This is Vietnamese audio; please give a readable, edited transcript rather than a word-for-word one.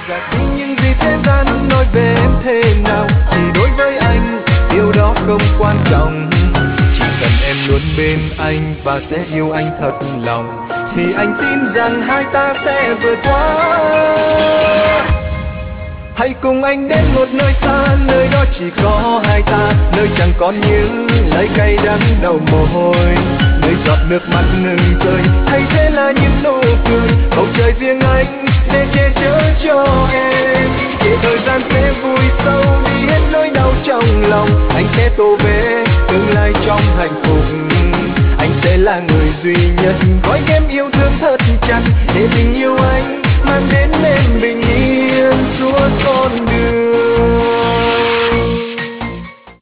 gạt đi những gì thế gian nói về em thế nào, thì đối với anh điều đó không quan trọng. Chỉ cần em luôn bên anh và sẽ yêu anh thật lòng, thì anh tin rằng hai ta sẽ vượt qua. Hãy cùng anh đến một nơi xa, nơi đó chỉ có hai ta, nơi chẳng còn những lời cay đắng đầu mồ hôi, nơi giọt nước mắt ngừng rơi, thay thế là những nụ cười, bầu trời riêng anh để che chở cho em. Để thời gian sẽ vui sâu đi hết nỗi đau trong lòng, anh sẽ tô vẽ tương lai trong hạnh phúc. Anh sẽ là người duy nhất gói ghém yêu thương thật chặt, để tình yêu anh mang đến bên bình yên suốt con đường.